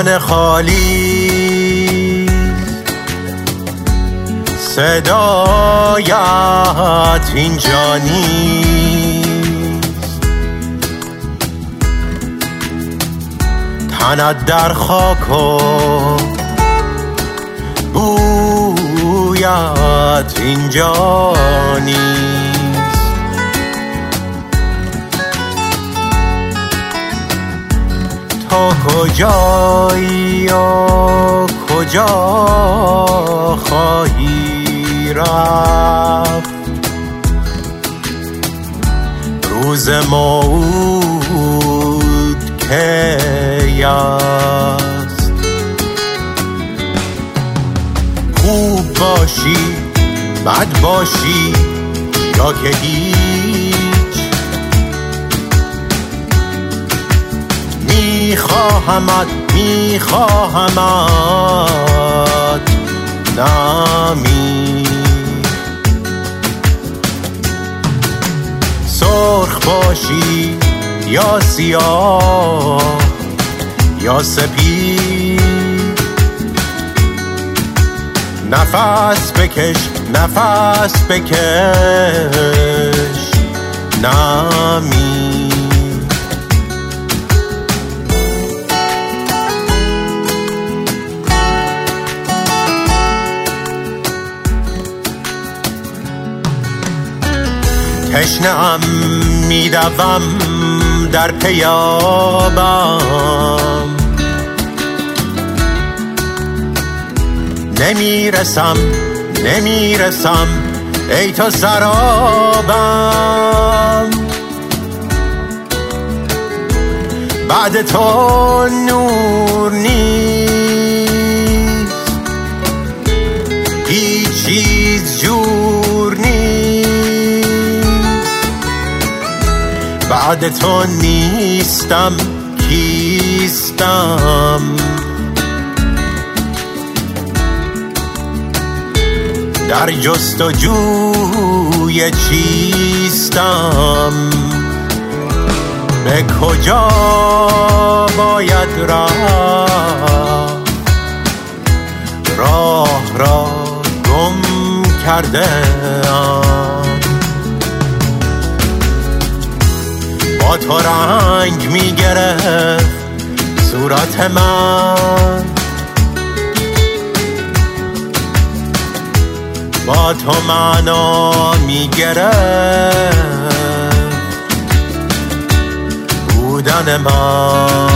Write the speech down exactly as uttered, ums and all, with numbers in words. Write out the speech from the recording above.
جان خالی صدایت اینجا نیست، تنت در خاک و بویت اینجا نیست. تو کجایی و کجا خواهی رفت؟ روز موعود کی است؟ خوب باشی بد باشی یا که هیچ، میخواهمت میخواهمت نمی. سرخ باشی یا سیاه یا سپید، نفس بکش نفس بکش نمی. تشنه‌ام میدوم در پیابم، نمیرسم نمیرسم ای تو سرابم. بعد تو نور نیست، هیچ چیز جور نیست. بعد تو نیستم کیستم؟ در جستجوی چیستم؟ به کجا باید رفت؟ راه را گم کرده ام. با تو رنگ می گرفت صورت من، با تو معنا می گرفت بودن من.